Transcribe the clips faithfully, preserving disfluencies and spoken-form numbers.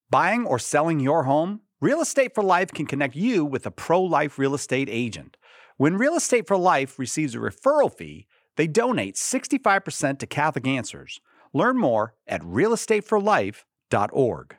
Buying or selling your home? Real Estate for Life can connect you with a pro-life real estate agent. When Real Estate for Life receives a referral fee, they donate sixty-five percent to Catholic Answers. Learn more at real estate for life dot org.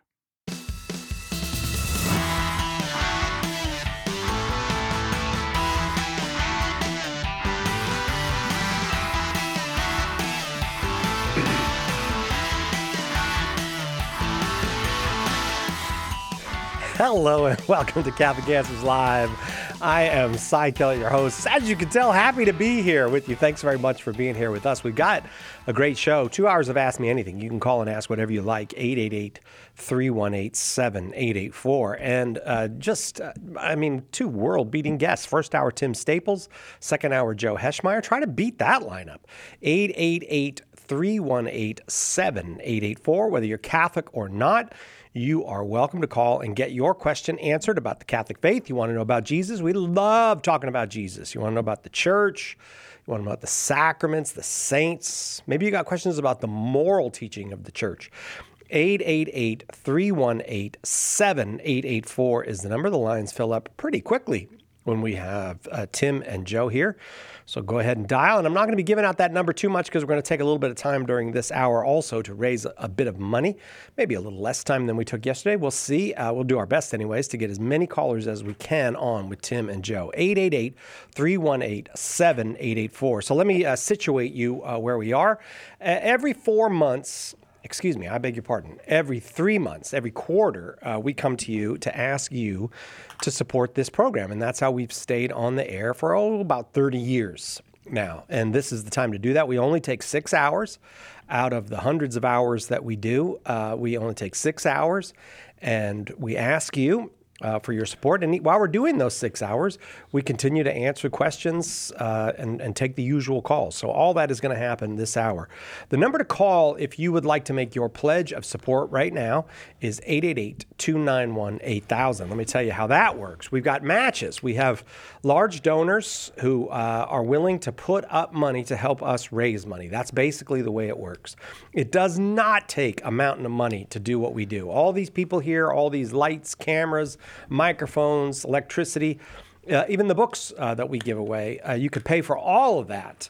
Hello and welcome to Catholic Answers Live. I am Cy Kellett, your host. As you can tell, happy to be here with you. Thanks very much for being here with us. We've got a great show. Two hours of Ask Me Anything. You can call and ask whatever you like. eight eight eight, three one eight, seven eight eight four. And uh, just, uh, I mean, two world-beating guests. First hour, Tim Staples. Second hour, Joe Heschmeyer. Try to beat that lineup. eight eight eight, three one eight, seven eight eight four. Whether you're Catholic or not, you are welcome to call and get your question answered about the Catholic faith. You want to know about Jesus? We love talking about Jesus. You want to know about the church? You want to know about the sacraments, the saints? Maybe you got questions about the moral teaching of the church. eight eight eight, three one eight, seven eight eight four is the number. The lines fill up pretty quickly when we have uh, Tim and Joe here. So go ahead and dial. And I'm not going to be giving out that number too much because we're going to take a little bit of time during this hour also to raise a, a bit of money, maybe a little less time than we took yesterday. We'll see. Uh, we'll do our best anyways to get as many callers as we can on with Tim and Joe. eight eight eight, three one eight, seven eight eight four. So let me uh, situate you uh, where we are. Uh, every four months... Excuse me, I beg your pardon. Every three months, every quarter, uh, we come to you to ask you to support this program. And that's how we've stayed on the air for, oh, about thirty years now. And this is the time to do that. We only take six hours out of the hundreds of hours that we do. Uh, we only take six hours. And we ask you Uh, for your support. And while we're doing those six hours, we continue to answer questions uh, and, and take the usual calls. So all that is going to happen this hour. The number to call if you would like to make your pledge of support right now is eight eight eight, two nine one, eight thousand. Let me tell you how that works. We've got matches. We have large donors who uh, are willing to put up money to help us raise money. That's basically the way it works. It does not take a mountain of money to do what we do. All these people here, all these lights, cameras, microphones, electricity, uh, even the books uh, that we give away, uh, you could pay for all of that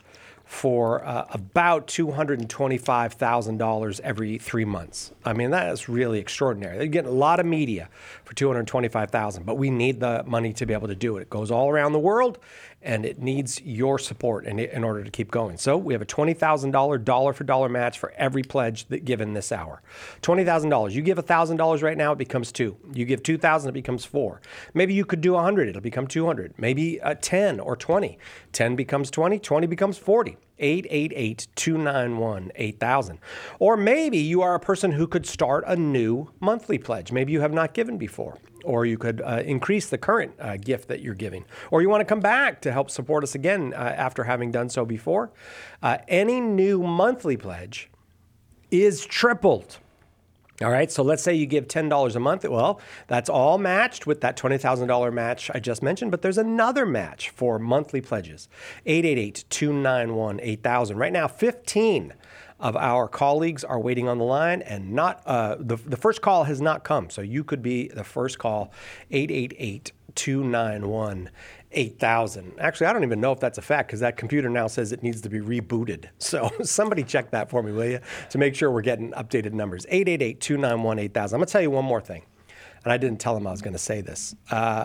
for uh, about two hundred twenty-five thousand dollars every three months. I mean, that is really extraordinary. They're getting a lot of media for two hundred twenty-five thousand dollars, but we need the money to be able to do it. It goes all around the world, and it needs your support in, in order to keep going. So we have a twenty thousand dollars dollar-for-dollar match for every pledge that given this hour. twenty thousand dollars. You give one thousand dollars right now, it becomes two. You give two thousand dollars, it becomes four. Maybe you could do one hundred, it'll become two hundred. Maybe uh, ten or twenty. ten becomes twenty, twenty becomes forty. eight eight eight, two nine one, eight thousand. Or maybe you are a person who could start a new monthly pledge. Maybe you have not given before. Or you could uh, increase the current uh, gift that you're giving. Or you want to come back to help support us again uh, after having done so before. Uh, any new monthly pledge is tripled. All right, so let's say you give ten dollars a month. Well, that's all matched with that twenty thousand dollars match I just mentioned, but there's another match for monthly pledges. eight eight eight, two nine one, eight thousand. Right now, fifteen of our colleagues are waiting on the line, and not uh, the, the first call has not come, so you could be the first call. eight eight eight, two nine one, eight thousand. Actually, I don't even know if that's a fact because that computer now says it needs to be rebooted. So somebody check that for me, will you, to make sure we're getting updated numbers. eight eight eight, two nine one, eight thousand. I'm going to tell you one more thing, and I didn't tell him I was going to say this. Uh,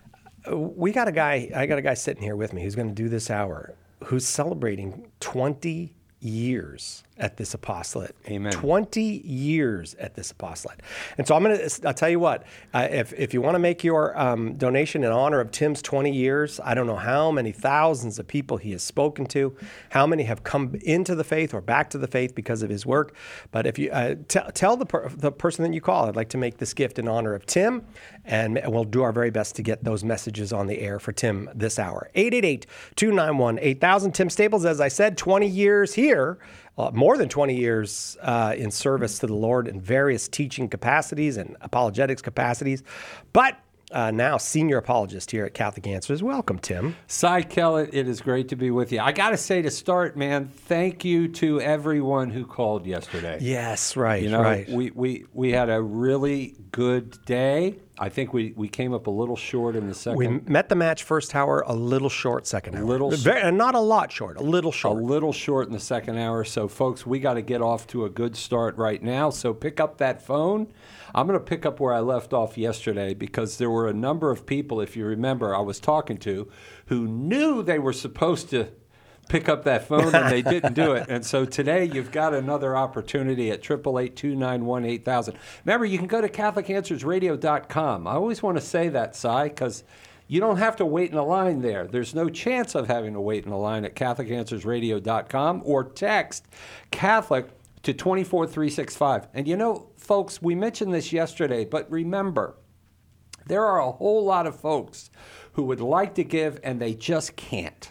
we got a guy, I got a guy sitting here with me who's going to do this hour who's celebrating twenty years at this apostolate. Amen. twenty years at this apostolate. And so I'm going to, I'll tell you what, uh, if, if you want to make your um, donation in honor of Tim's twenty years, I don't know how many thousands of people he has spoken to, how many have come into the faith or back to the faith because of his work. But if you uh, t- tell the, per- the person that you call, I'd like to make this gift in honor of Tim, and we'll do our very best to get those messages on the air for Tim this hour. eight eight eight, two nine one, eight thousand. Tim Staples, as I said, twenty years here. Uh, more than twenty years uh, in service to the Lord in various teaching capacities and apologetics capacities. But uh, now senior apologist here at Catholic Answers. Welcome, Tim. Cy Kellett, it is great to be with you. I got to say to start, man, thank you to everyone who called yesterday. Yes, right, you know, right. We, we, we had a really good day. I think we, we came up a little short in the second. We met the match first hour, a little short second hour. Little Very, not a lot short, a little short. A little short in the second hour. So, folks, we got to get off to a good start right now. So pick up that phone. I'm going to pick up where I left off yesterday because there were a number of people, if you remember, I was talking to who knew they were supposed to pick up that phone and they didn't do it. And so today you've got another opportunity at eight eight eight, two nine one, eight thousand. Remember, you can go to Catholic Answers Radio dot com. I always want to say that, Cy, because you don't have to wait in a line there. There's no chance of having to wait in a line at Catholic Answers Radio dot com or text Catholic to two four three six five. And you know, folks, we mentioned this yesterday, but remember, there are a whole lot of folks who would like to give and they just can't.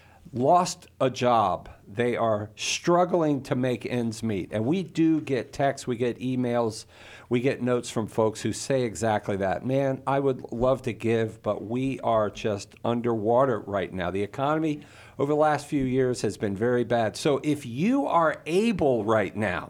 Lost a job. They are struggling to make ends meet. And we do get texts, we get emails, we get notes from folks who say exactly that. Man, I would love to give, but we are just underwater right now. The economy over the last few years has been very bad. So if you are able right now,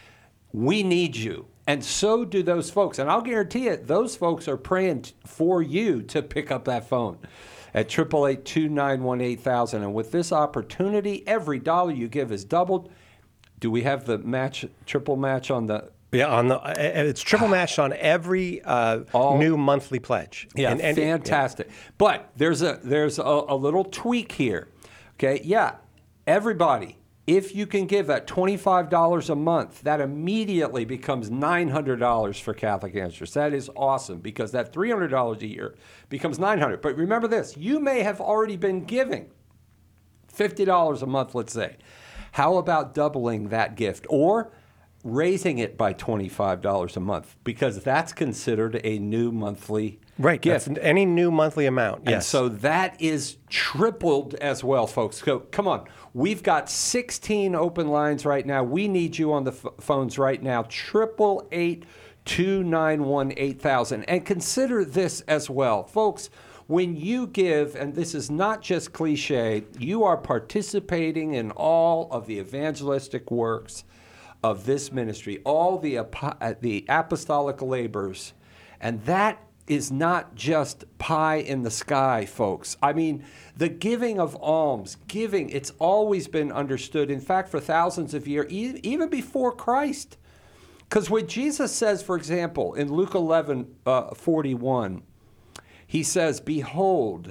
we need you. And so do those folks. And I'll guarantee it, those folks are praying for you to pick up that phone at eight eight eight, two nine one, eight thousand. And with this opportunity, every dollar you give is doubled. Do we have the match, triple match on the... Yeah, on the it's triple matched on every uh, All, new monthly pledge. Yeah, and, and, fantastic. Yeah. But there's a there's a, a little tweak here. Okay, yeah, everybody, if you can give that twenty-five dollars a month, that immediately becomes nine hundred dollars for Catholic Answers. That is awesome because that three hundred dollars a year becomes nine hundred dollars. But remember this, you may have already been giving fifty dollars a month, let's say. How about doubling that gift or raising it by twenty-five dollars a month? Because that's considered a new monthly right, gift. That's any new monthly amount, yes. And so that is tripled as well, folks. So come on. We've got sixteen open lines right now. We need you on the f- phones right now. eight eight eight, two nine one, eight thousand. And consider this as well. Folks, when you give, and this is not just cliche, you are participating in all of the evangelistic works of this ministry, all the the apostolic labors, and that is not just pie in the sky, folks. I mean, the giving of alms, giving, it's always been understood, in fact, for thousands of years, even before Christ. Because when Jesus says, for example, in Luke eleven, uh, forty-one, he says, "Behold,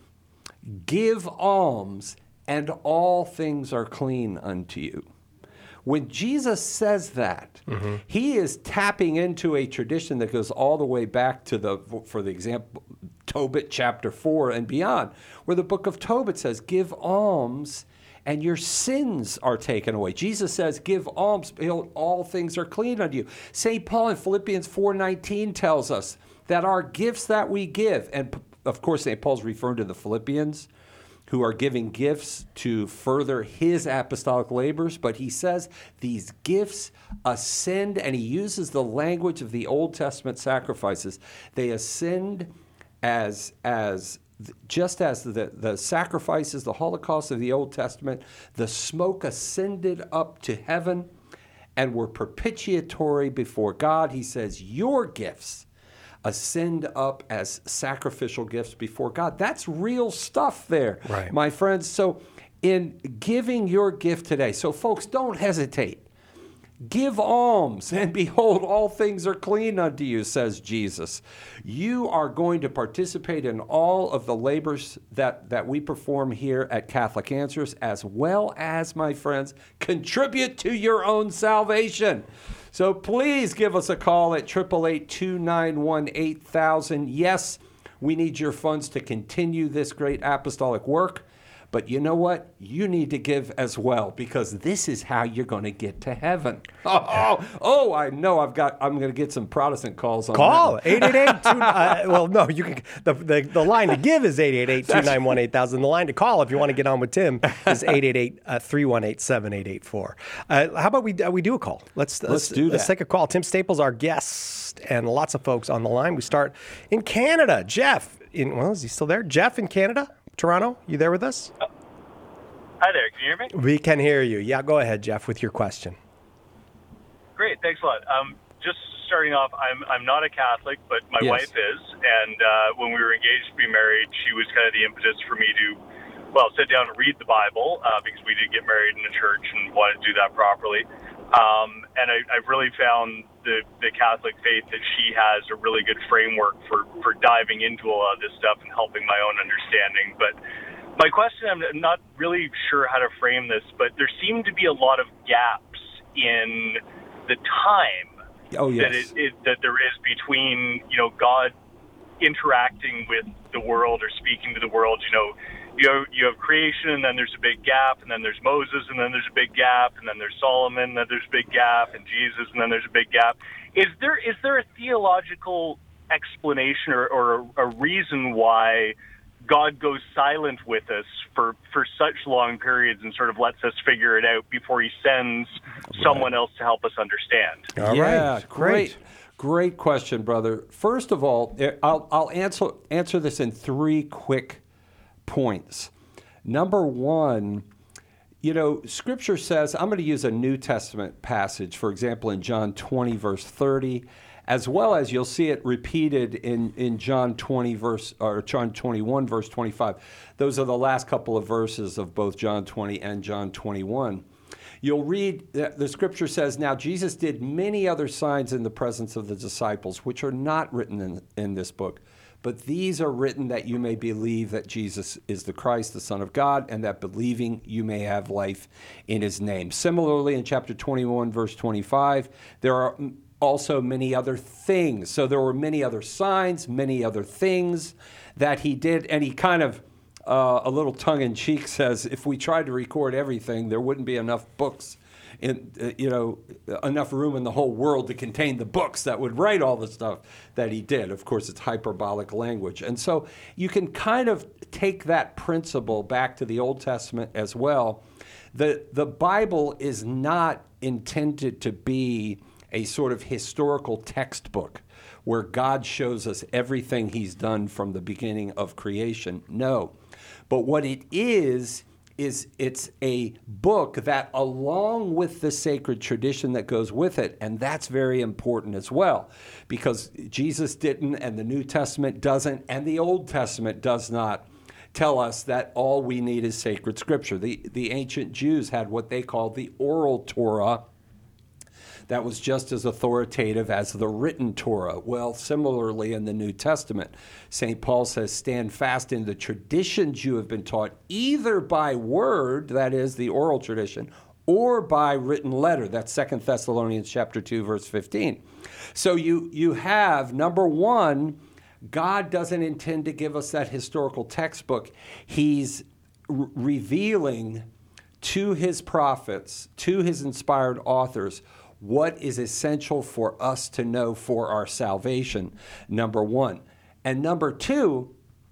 give alms, and all things are clean unto you." When Jesus says that, mm-hmm. he is tapping into a tradition that goes all the way back to the, for the example, Tobit chapter four and beyond, where the book of Tobit says, give alms and your sins are taken away. Jesus says, give alms, all things are clean unto you. Saint Paul in Philippians four nineteen tells us that our gifts that we give, and of course Saint Paul's referring to the Philippians, who are giving gifts to further his apostolic labors, but he says these gifts ascend, and he uses the language of the Old Testament sacrifices. They ascend as, as just as the, the sacrifices, the Holocaust of the Old Testament, the smoke ascended up to heaven and were propitiatory before God. He says, your gifts ascend up as sacrificial gifts before God. That's real stuff there, right, my friends. So in giving your gift today, so folks, don't hesitate. Give alms, and behold, all things are clean unto you, says Jesus. You are going to participate in all of the labors that, that we perform here at Catholic Answers, as well as, my friends, contribute to your own salvation. So please give us a call at eight eight eight, two nine one, eight thousand. Yes, we need your funds to continue this great apostolic work. But you know what? You need to give as well, because this is how you're going to get to heaven. Oh, oh, oh, I know. I've got. I'm going to get some Protestant calls on Call that. eight eight eight two uh, well, no, you can. The, the the line to give is eight eight eight, two nine one, eight thousand. The line to call, if you want to get on with Tim, is eight eight eight, three one eight, seven eight eight four. Uh, how about we uh, we do a call? Let's let's, Let's do that. Let's take a call. Tim Staples, our guest, and lots of folks on the line. We start in Canada. Jeff, in well, is he still there? Jeff in Canada, Toronto. You there with us? Uh, hi there. Can you hear me? We can hear you. Yeah, go ahead, Jeff, with your question. Great. Thanks a lot. Um, just starting off, I'm I'm not a Catholic, but my Yes. wife is. And uh, when we were engaged to be married, she was kind of the impetus for me to, well, sit down and read the Bible uh, because we did get married in a church and wanted to do that properly. Um, and I, I've really found the, the Catholic faith that she has a really good framework for, for diving into a lot of this stuff and helping my own understanding. But my question, I'm not really sure how to frame this, but there seem to be a lot of gaps in the time Oh, yes. that it, it, that there is between, you know, God interacting with the world or speaking to the world. You know, you have, you have creation, and then there's a big gap, and then there's Moses, and then there's a big gap, and then there's Solomon, and then there's a big gap, and Jesus, and then there's a big gap. Is there is there a theological explanation or, or a, a reason why God goes silent with us for, for such long periods and sort of lets us figure it out before he sends someone else to help us understand? All yeah, right, great. Great question, brother. First of all, eh, I'll, I'll answer answer this in three quick points. Number one, you know, Scripture says, I'm going to use a New Testament passage, for example, in John twenty, verse thirty, as well as you'll see it repeated in, in John twenty, verse or John twenty-one, verse twenty-five. Those are the last couple of verses of both John twenty and John twenty-one. You'll read, the Scripture says, now Jesus did many other signs in the presence of the disciples, which are not written in, in this book. But these are written that you may believe that Jesus is the Christ, the Son of God, and that believing you may have life in his name. Similarly, in chapter twenty-one, verse twenty-five, there are also many other things. So there were many other signs, many other things that he did, and he kind of Uh, a little tongue-in-cheek says, if we tried to record everything, there wouldn't be enough books, in uh, you know, enough room in the whole world to contain the books that would write all the stuff that he did. Of course, it's hyperbolic language. And so you can kind of take that principle back to the Old Testament as well. The, the Bible is not intended to be a sort of historical textbook where God shows us everything he's done from the beginning of creation. No. But what it is, is it's a book that, along with the sacred tradition that goes with it, and that's very important as well, because Jesus didn't, and the New Testament doesn't, and the Old Testament does not tell us that all we need is sacred scripture. The, the ancient Jews had what they called the oral Torah, that was just as authoritative as the written Torah. Well, similarly in the New Testament, Saint Paul says, stand fast in the traditions you have been taught, either by word, that is the oral tradition, or by written letter. That's Second Thessalonians chapter two, verse fifteen. So you, you have, number one, God doesn't intend to give us that historical textbook. He's r- revealing to his prophets, to his inspired authors, what is essential for us to know for our salvation, number one. And number two,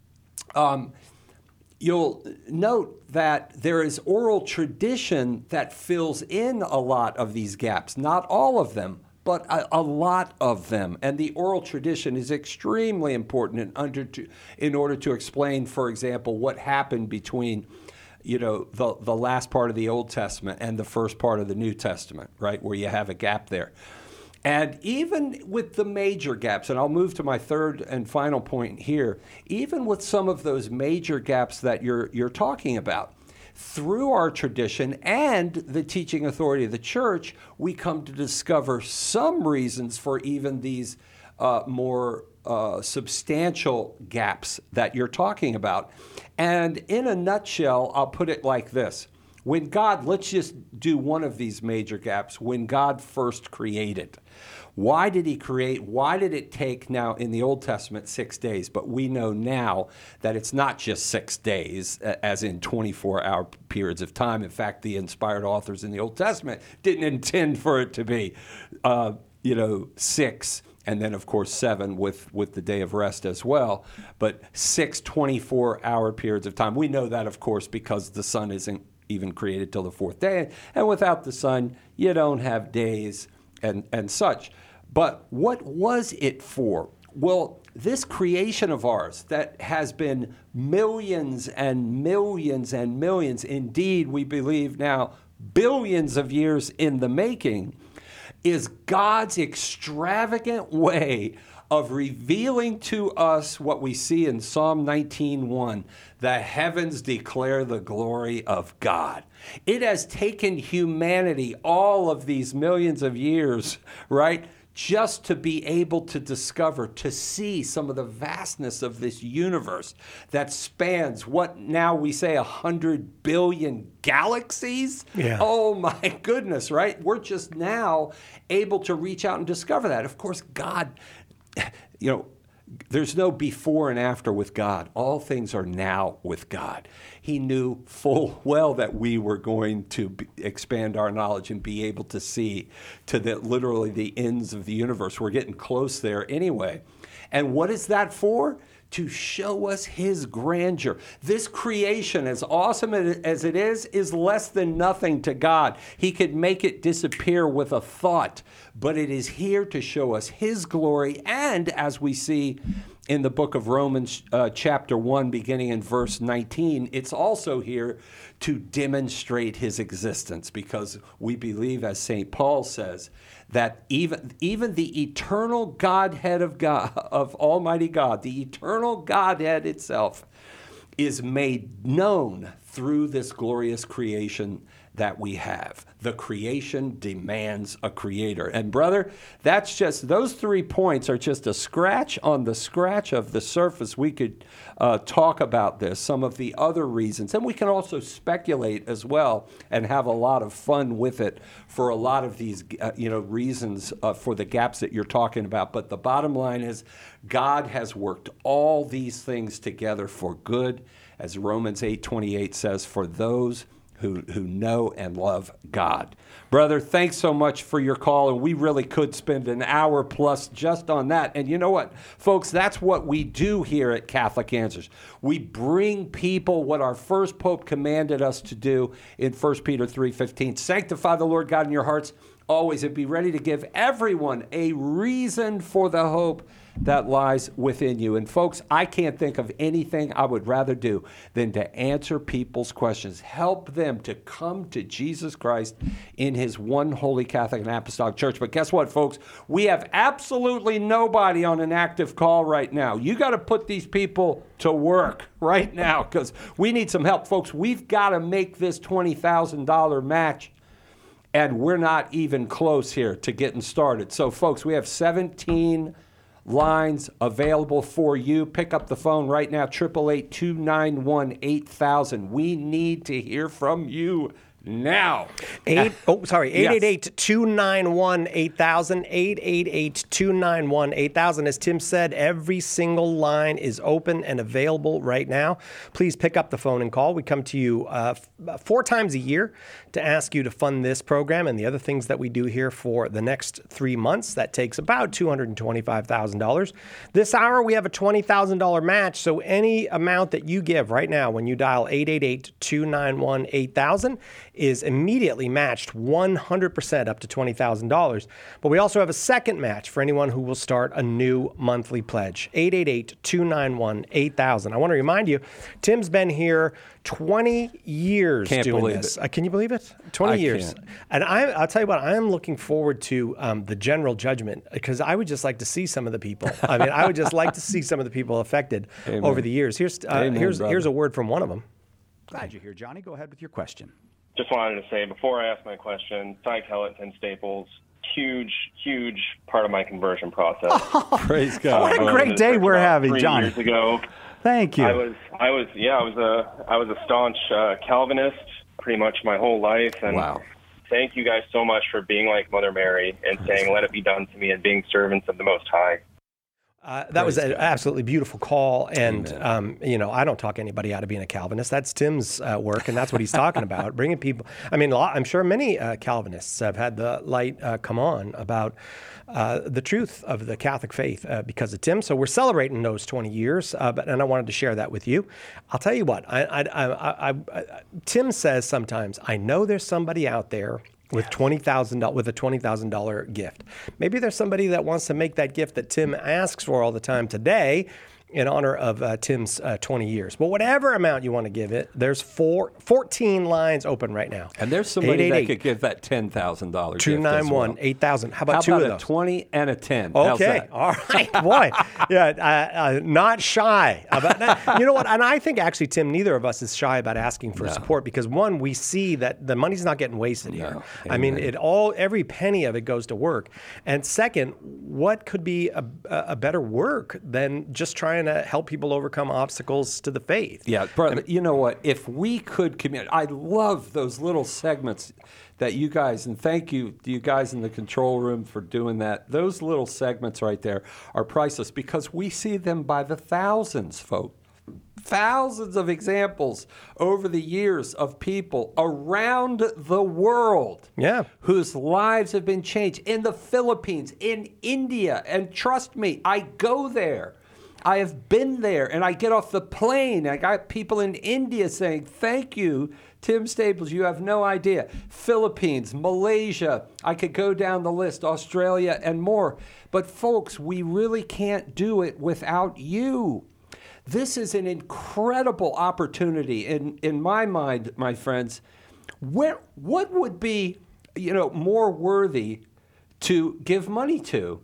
um, you'll note that there is oral tradition that fills in a lot of these gaps. Not all of them, but a, a lot of them. And the oral tradition is extremely important in, under to, in order to explain, for example, what happened between you know, the, the last part of the Old Testament and the first part of the New Testament, right, where you have a gap there. And even with the major gaps, and I'll move to my third and final point here, even with some of those major gaps that you're you're talking about, through our tradition and the teaching authority of the church, we come to discover some reasons for even these uh, more uh, substantial gaps that you're talking about. And in a nutshell, I'll put it like this. When God, let's just do one of these major gaps, when God first created, Why did he create? Why did it take now in the Old Testament six days? But we know now that it's not just six days, as in twenty-four hour periods of time. In fact, the inspired authors in the Old Testament didn't intend for it to be, uh, you know, six. And then, of course, seven with, with the day of rest as well. But six twenty-four hour periods of time. We know that, of course, because the sun isn't even created till the fourth day. And without the sun, you don't have days and, and such. But what was it for? Well, this creation of ours that has been millions and millions and millions, indeed, we believe now, billions of years in the making, is God's extravagant way of revealing to us what we see in Psalm nineteen one. The heavens declare the glory of God. It has taken humanity all of these millions of years, right, just to be able to discover, to see some of the vastness of this universe that spans what now we say a hundred billion galaxies. Yeah. Oh my goodness, right? We're just now able to reach out and discover that. Of course, God, you know, there's no before and after with God. All things are now with God. He knew full well that we were going to be, expand our knowledge and be able to see to the literally the ends of the universe. We're getting close there anyway. And what is that for? To show us his grandeur. This creation, as awesome as it is, is less than nothing to God. He could make it disappear with a thought, but it is here to show us his glory. And as we see in the book of Romans, uh, chapter one, beginning in verse nineteen, it's also here to demonstrate his existence, because we believe, as Saint Paul says, that even, even the eternal Godhead of God, of Almighty God, the eternal Godhead itself, is made known through this glorious creation that we have. The creation demands a creator. And brother, that's just, those three points are just a scratch on the scratch of the surface. We could uh, talk about this, some of the other reasons. And we can also speculate as well and have a lot of fun with it for a lot of these uh, you know, reasons uh, for the gaps that you're talking about. But the bottom line is God has worked all these things together for good, as Romans eight twenty-eight says, for those who who know and love God. Brother, thanks so much for your call, and we really could spend an hour plus just on that. And you know what, folks, that's what we do here at Catholic Answers. We bring people what our first Pope commanded us to do in First Peter three fifteen. Sanctify the Lord God in your hearts always, and be ready to give everyone a reason for the hope that lies within you. And folks, I can't think of anything I would rather do than to answer people's questions, help them to come to Jesus Christ in his one holy Catholic and Apostolic Church. But guess what, folks? We have absolutely nobody on an active call right now. You got to put these people to work right now, because we need some help. Folks, we've got to make this twenty thousand dollars match, and we're not even close here to getting started. So, folks, we have seventeen lines available for you. Pick up the phone right now, eight eight eight, two nine one, eight thousand. We need to hear from you now. Eight, oh, sorry, eight eight eight, two nine one, eight thousand, eight eight eight, two nine one, eight thousand. As Tim said, every single line is open and available right now. Please pick up the phone and call. We come to you uh, f- four times a year to ask you to fund this program and the other things that we do here for the next three months. That takes about two hundred twenty-five thousand dollars. This hour, we have a twenty thousand dollars match, so any amount that you give right now when you dial eight eight eight, two nine one, eight thousand is immediately matched one hundred percent up to twenty thousand dollars. But we also have a second match for anyone who will start a new monthly pledge. eight eight eight, two nine one, eight thousand. I want to remind you, Tim's been here twenty years Can't doing believe this. it. Uh, can you believe it? twenty I years. can't. And I, I'll tell you what, I'm looking forward to um, the general judgment, because I would just like to see some of the people. I mean, I would just like to see some of the people affected Amen. over the years. Here's uh, Amen, here's brother. here's a word from one of them. Glad you're here, Johnny. Go ahead with your question. Just wanted to say, before I ask my question, Cy Kellett, Tim Staples, huge, huge part of my conversion process. Praise God. What a great day we're having, Three Johnny. years ago, Thank you. I was, I was, yeah, I was a, I was a staunch uh, Calvinist pretty much my whole life, and Wow. thank you guys so much for being like Mother Mary and saying, let it be done to me, and being servants of the Most High. Uh, that was an absolutely beautiful call. And, Amen. um, you know, I don't talk anybody out of being a Calvinist. That's Tim's uh, work, and that's what he's talking about, bringing people. I mean, a lot, I'm sure many uh, Calvinists have had the light uh, come on about uh, the truth of the Catholic faith uh, because of Tim. So we're celebrating those twenty years, uh, but, and I wanted to share that with you. I'll tell you what, I, I, I, I, I, Tim says sometimes, I know there's somebody out there with twenty thousand dollars with a twenty thousand dollars gift. Maybe there's somebody that wants to make that gift that Tim asks for all the time today in honor of uh, Tim's uh, twenty years. But whatever amount you want to give it, there's four, fourteen lines open right now. And there's somebody that could give that ten thousand dollars two nine one, eight thousand. How about How two about of a those? twenty and a ten? How's Okay, that? all right, boy, yeah, uh, uh, not shy about that. You know what? And I think actually, Tim, neither of us is shy about asking for No. support because one, we see that the money's not getting wasted here. No. I mean, Amen. it all every penny of it goes to work. And second, what could be a, a better work than just trying to help people overcome obstacles to the faith? Yeah, brother, you know what? If we could communicate, I love those little segments that you guys, and thank you to you guys in the control room for doing that. Those little segments right there are priceless because we see them by the thousands, folks. Thousands of examples over the years of people around the world Yeah. whose lives have been changed in the Philippines, in India. And trust me, I go there. I have been there, and I get off the plane. I got people in India saying, thank you, Tim Staples. You have no idea. Philippines, Malaysia, I could go down the list, Australia, and more. But folks, we really can't do it without you. This is an incredible opportunity in, in my mind, my friends. Where, what would be, you know, more worthy to give money to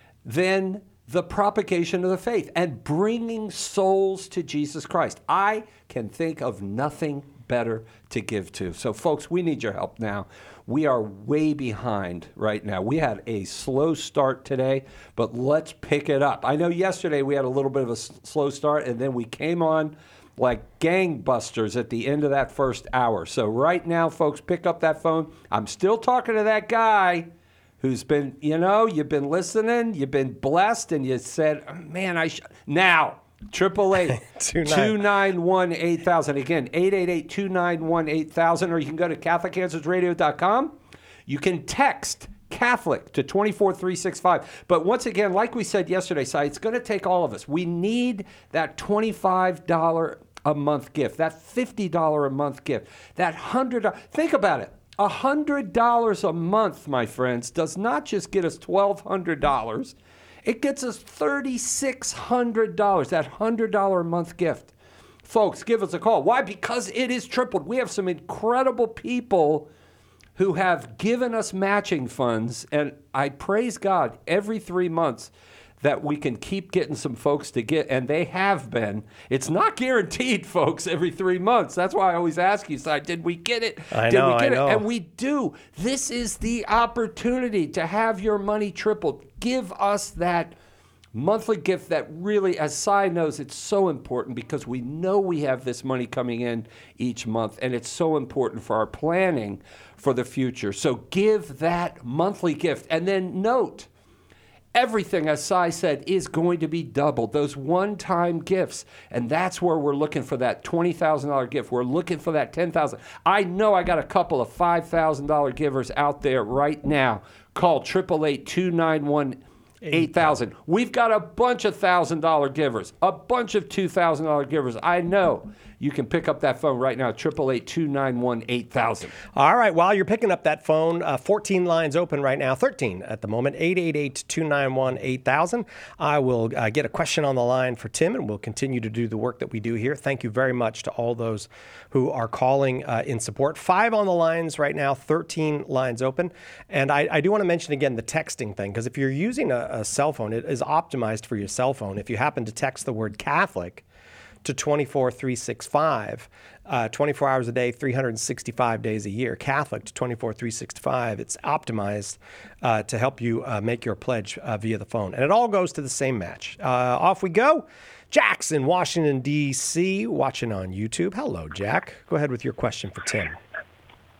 than the propagation of the faith and bringing souls to Jesus Christ? I can think of nothing better to give to. So, folks, we need your help now. We are way behind right now. We had a slow start today, but let's pick it up. I know yesterday we had a little bit of a s- slow start, and then we came on like gangbusters at the end of that first hour. So right now, folks, pick up that phone. I'm still talking to that guy who's been, you know, you've been listening, you've been blessed, and you said, oh, man, I should. Now, triple eight, two nine one, eight thousand. Again, eight eight eight, two nine one, eight thousand, or you can go to Catholic Answers Radio dot com. You can text Catholic to two four three six five. But once again, like we said yesterday, Si, it's going to take all of us. We need that twenty-five dollars a month gift, that fifty dollars a month gift, that one hundred dollars. Think about it. one hundred dollars a month, my friends, does not just get us twelve hundred dollars. It gets us three thousand six hundred dollars, that one hundred dollars a month gift. Folks, give us a call. Why? Because it is tripled. We have some incredible people who have given us matching funds, and I praise God every three months that we can keep getting some folks to get, and they have been. It's not guaranteed, folks, every three months. That's why I always ask you, Si, did we get it? I did know, we get I know. it? And we do. This is the opportunity to have your money tripled. Give us that monthly gift that really, as Si knows, it's so important because we know we have this money coming in each month, and it's so important for our planning for the future. So give that monthly gift, and then note, everything, as Si said, is going to be doubled. Those one-time gifts. And that's where we're looking for that twenty thousand dollars gift. We're looking for that ten thousand dollars. I know I got a couple of five thousand dollars givers out there right now. Call eight eight eight, two nine one, eight thousand. We've got a bunch of one thousand dollars givers, a bunch of two thousand dollars givers. I know. You can pick up that phone right now, eight eight eight, two nine one, eight thousand. All right, while you're picking up that phone, uh, fourteen lines open right now, thirteen at the moment, eight eight eight, two nine one, eight thousand. I will uh, get a question on the line for Tim, and we'll continue to do the work that we do here. Thank you very much to all those who are calling uh, in support. Five on the lines right now, thirteen lines open. And I, I do want to mention again the texting thing, because if you're using a, a cell phone, it is optimized for your cell phone. If you happen to text the word Catholic to two four three six five, uh, twenty-four hours a day, three hundred sixty-five days a year. Catholic to two four three six five. It's optimized uh, to help you uh, make your pledge uh, via the phone. And it all goes to the same match. Uh, off we go. Jack's in Washington, D C, watching on YouTube. Hello, Jack. Go ahead with your question for Tim.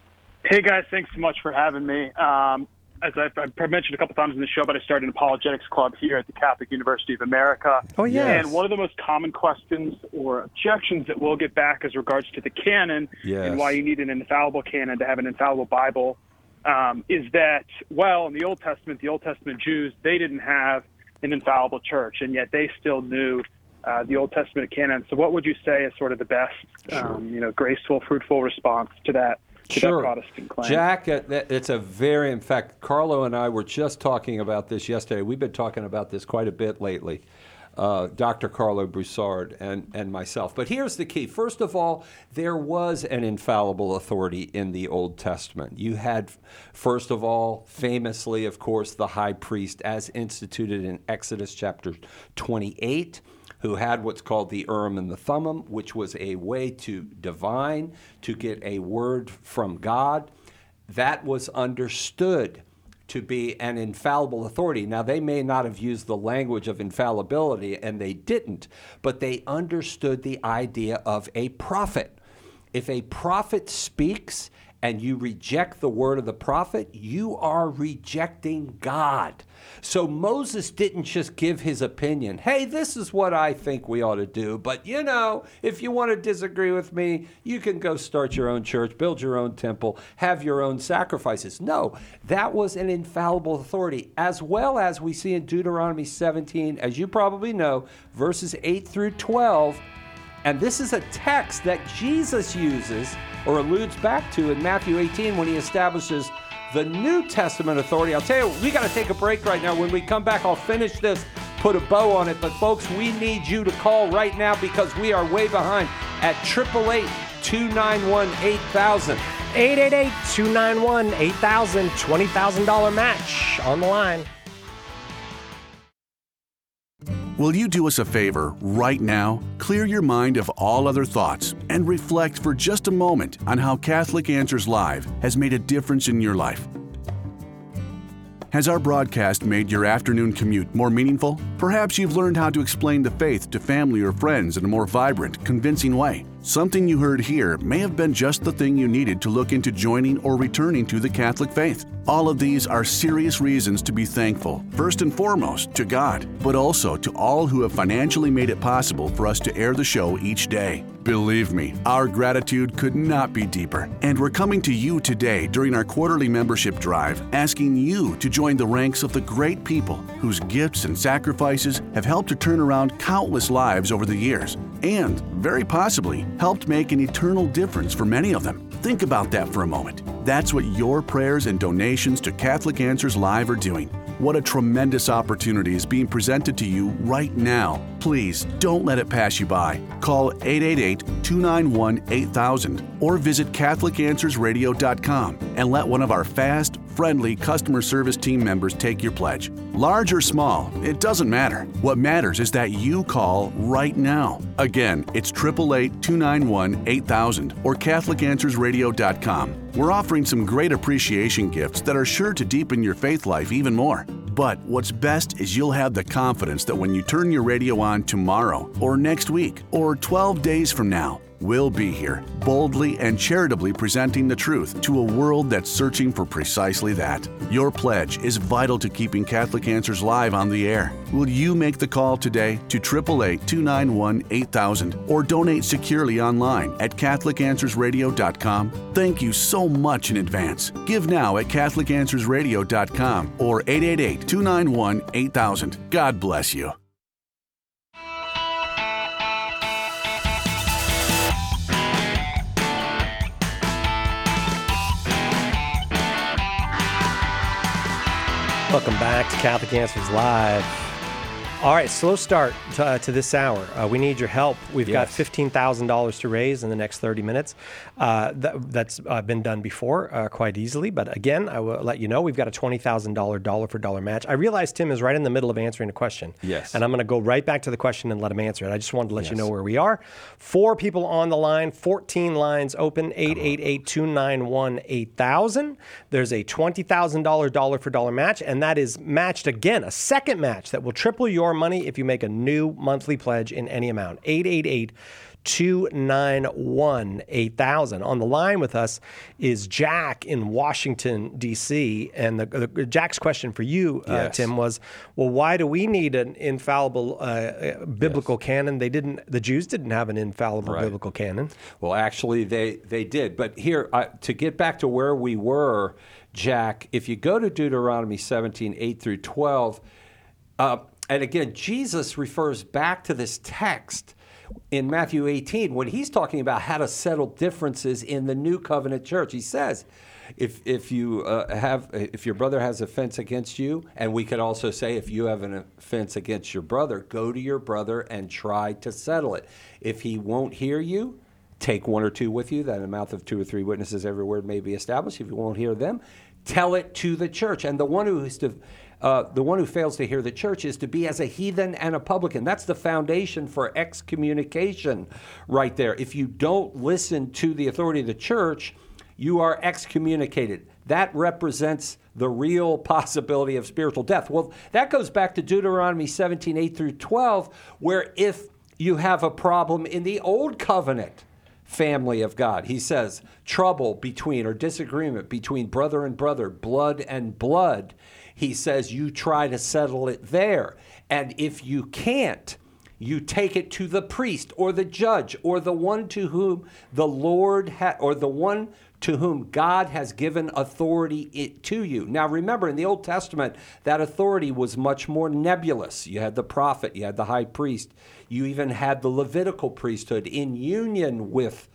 Hey, guys. Thanks so much for having me. Um, as I've, I've mentioned a couple times in the show, but I started an apologetics club here at the Catholic University of America. Oh, yes. And one of the most common questions or objections that we'll get back as regards to the canon Yes. and why you need an infallible canon to have an infallible Bible um, is that, well, in the Old Testament, the Old Testament Jews, they didn't have an infallible church, and yet they still knew uh, the Old Testament canon. So what would you say is sort of the best, um, you know, graceful, fruitful response to that? To Sure. that Protestant claim. Jack, uh, that- it's a very, in fact, Carlo and I were just talking about this yesterday. We've been talking about this quite a bit lately, uh, Doctor Carlo Broussard and, and myself. But here's the key. First of all, there was an infallible authority in the Old Testament. You had, first of all, famously, of course, the high priest as instituted in Exodus chapter twenty-eight, who had what's called the Urim and the Thummim, which was a way to divine, to get a word from God. That was understood to be an infallible authority. Now, they may not have used the language of infallibility, and they didn't, but they understood the idea of a prophet. If a prophet speaks and you reject the word of the prophet, you are rejecting God. So Moses didn't just give his opinion. Hey, this is what I think we ought to do. But, you know, if you want to disagree with me, you can go start your own church, build your own temple, have your own sacrifices. No, that was an infallible authority, as well as we see in Deuteronomy seventeen, as you probably know, verses eight through twelve. And this is a text that Jesus uses or alludes back to in Matthew eighteen when he establishes the New Testament authority. I'll tell you, we got to take a break right now. When we come back, I'll finish this, put a bow on it. But folks, we need you to call right now because we are way behind at eight eight eight, two nine one, eight thousand. eight eight eight, two nine one, eight thousand, twenty thousand dollars match on the line. Will you do us a favor right now? Clear your mind of all other thoughts and reflect for just a moment on how Catholic Answers Live has made a difference in your life. Has our broadcast made your afternoon commute more meaningful? Perhaps you've learned how to explain the faith to family or friends in a more vibrant, convincing way. Something you heard here may have been just the thing you needed to look into joining or returning to the Catholic faith. All of these are serious reasons to be thankful, first and foremost to God, but also to all who have financially made it possible for us to air the show each day. Believe me, our gratitude could not be deeper. And we're coming to you today during our quarterly membership drive, asking you to join the ranks of the great people whose gifts and sacrifices have helped to turn around countless lives over the years, and, very possibly, helped make an eternal difference for many of them. Think about that for a moment. That's what your prayers and donations to Catholic Answers Live are doing. What a tremendous opportunity is being presented to you right now. Please don't let it pass you by. Call eight eight eight, two nine one, eight thousand or visit Catholic Answers Radio dot com and let one of our fast, friendly customer service team members take your pledge. Large or small, it doesn't matter. What matters is that you call right now. Again, it's eight eight eight, two nine one, eight thousand or Catholic Answers Radio dot com. We're offering some great appreciation gifts that are sure to deepen your faith life even more. But what's best is you'll have the confidence that when you turn your radio on tomorrow, or next week, or twelve days from now, we'll be here, boldly and charitably presenting the truth to a world that's searching for precisely that. Your pledge is vital to keeping Catholic Answers Live on the air. Will you make the call today to eight eight eight, two nine one, eight thousand or donate securely online at Catholic Answers Radio dot com? Thank you so much in advance. Give now at Catholic Answers Radio dot com or eight eight eight, two nine one, eight thousand. God bless you. Welcome back to Catholic Answers Live. All right, slow start to, uh, to this hour. Uh, we need your help. We've got Yes. fifteen thousand dollars to raise in the next thirty minutes. Uh, that, that's uh, been done before uh, quite easily. But again, I will let you know we've got a twenty thousand dollars dollar for dollar match. I realize Tim is right in the middle of answering a question. Yes. And I'm going to go right back to the question and let him answer it. I just wanted to let Yes. you know where we are. Four people on the line, fourteen lines open, eight eight eight, two nine one, eight thousand. There's a twenty thousand dollars dollar for dollar match, and that is matched again, a second match that will triple your more money if you make a new monthly pledge in any amount. eight eight eight, two nine one, eight thousand. On the line with us is Jack in Washington, D C. And the, the, Jack's question for you, uh, Yes. Tim, was, well, why do we need an infallible uh, biblical yes. canon? They didn't. The Jews didn't have an infallible Right. biblical canon. Well, actually, they, they did. But here, uh, to get back to where we were, Jack, if you go to Deuteronomy seventeen, eight through twelve, uh, and again, Jesus refers back to this text in Matthew eighteen, when he's talking about how to settle differences in the new covenant church. He says, if if you uh, have if your brother has offense against you, and we could also say if you have an offense against your brother, go to your brother and try to settle it. If he won't hear you, take one or two with you, that in the mouth of two or three witnesses every word may be established. If you won't hear them, tell it to the church. And the one who is to Uh, the one who fails to hear the church is to be as a heathen and a publican. That's the foundation for excommunication right there. If you don't listen to the authority of the church, you are excommunicated. That represents the real possibility of spiritual death. Well, that goes back to Deuteronomy seventeen, eight through twelve, where if you have a problem in the old covenant family of God, he says trouble between or disagreement between brother and brother, blood and blood, he says you try to settle it there. And if you can't, you take it to the priest or the judge or the one to whom the Lord ha- or the one to whom God has given authority it to you. Now remember, in the Old Testament, that authority was much more nebulous. You had the prophet, you had the high priest, you even had the Levitical priesthood in union with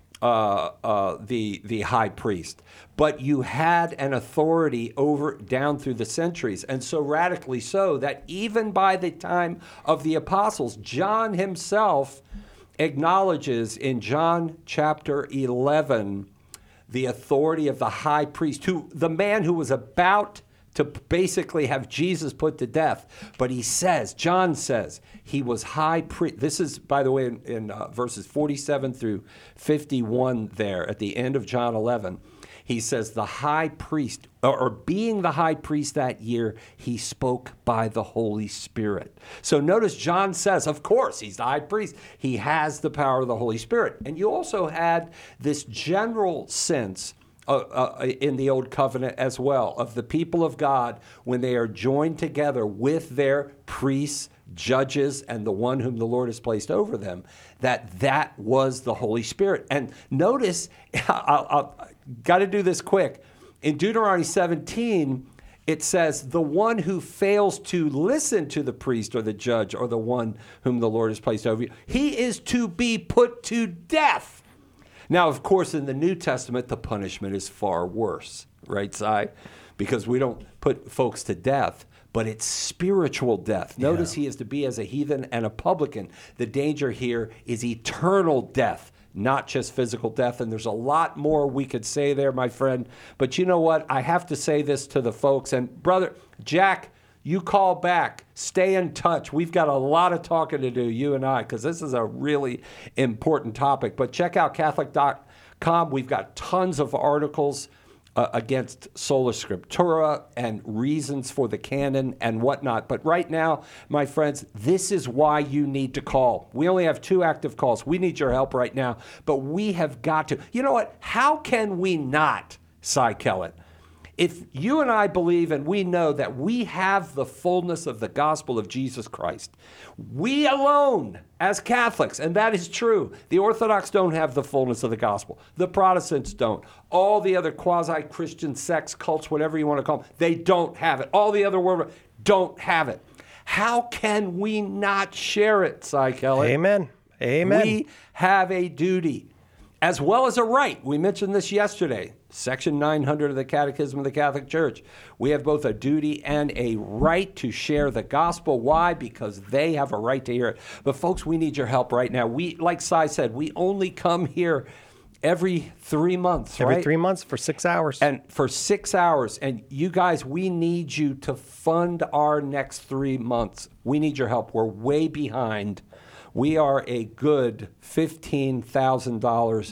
Uh, uh, the the high priest, but you had an authority over down through the centuries, and so radically so that even by the time of the apostles, John himself acknowledges in John chapter eleven the authority of the high priest, who the man who was about to basically have Jesus put to death. But he says, John says, he was high priest. This is, by the way, in, in uh, verses forty-seven through fifty-one there at the end of John eleven. He says the high priest, or, or being the high priest that year, he spoke by the Holy Spirit. So notice John says, of course, he's the high priest. He has the power of the Holy Spirit. And you also had this general sense Uh, uh, in the Old Covenant as well, of the people of God when they are joined together with their priests, judges, and the one whom the Lord has placed over them, that that was the Holy Spirit. And notice, I'll, I'll got to do this quick. In Deuteronomy seventeen, it says, the one who fails to listen to the priest or the judge or the one whom the Lord has placed over you, he is to be put to death. Now, of course, in the New Testament, the punishment is far worse, right, Si? Because we don't put folks to death, but it's spiritual death. Notice yeah. he is to be as a heathen and a publican. The danger here is eternal death, not just physical death. And there's a lot more we could say there, my friend. But you know what? I have to say this to the folks. And brother, Jack, you call back. Stay in touch. We've got a lot of talking to do, you and I, because this is a really important topic. But check out Catholic dot com. We've got tons of articles uh, against Sola Scriptura and reasons for the canon and whatnot. But right now, my friends, this is why you need to call. We only have two active calls. We need your help right now. But we have got to. You know what? How can we not, Si Kellett? If you and I believe and we know that we have the fullness of the gospel of Jesus Christ, we alone as Catholics, and that is true. The Orthodox don't have the fullness of the gospel. The Protestants don't. All the other quasi-Christian sects, cults, whatever you want to call them, they don't have it. All the other world don't have it. How can we not share it, Si Kellett? Amen. Amen. We have a duty as well as a right. We mentioned this yesterday. Section nine hundred of the Catechism of the Catholic Church. We have both a duty and a right to share the gospel. Why? Because they have a right to hear it. But folks, we need your help right now. We, like Si said, we only come here every three months, Every right? three months for six hours. And for six hours. And you guys, we need you to fund our next three months. We need your help. We're way behind. We are a good fifteen thousand dollars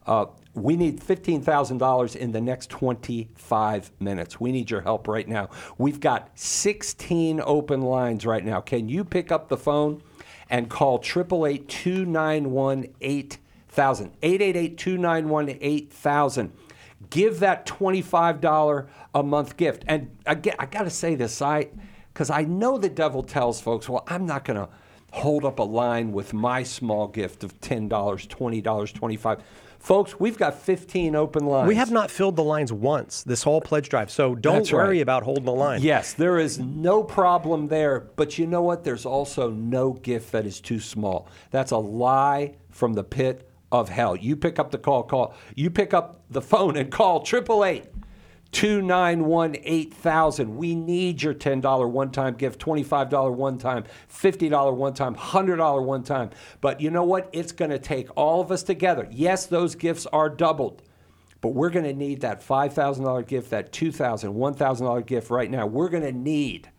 Uh, we need fifteen thousand dollars in the next twenty-five minutes. We need your help right now. We've got sixteen open lines right now. Can you pick up the phone and call eight eight eight, two nine one, eight thousand, eight eight eight, two nine one, eight thousand. Give that twenty-five dollars a month gift. And again, I got to say this, I because I know the devil tells folks, well, I'm not going to hold up a line with my small gift of ten dollars, twenty dollars, twenty-five dollars. Folks, we've got fifteen open lines. We have not filled the lines once this whole pledge drive, so don't That's worry right. about holding the line. Yes, there is no problem there. But you know what? There's also no gift that is too small. That's a lie from the pit of hell. You pick up the call, call. You pick up the phone and call eight eight eight, two nine one, eight thousand. We need your ten dollars one-time gift, twenty-five dollars one-time, fifty dollars one-time, one hundred dollars one-time. But you know what? It's going to take all of us together. Yes, those gifts are doubled. But we're going to need that five thousand dollars gift, that two thousand dollars, one thousand dollars gift right now. We're going to need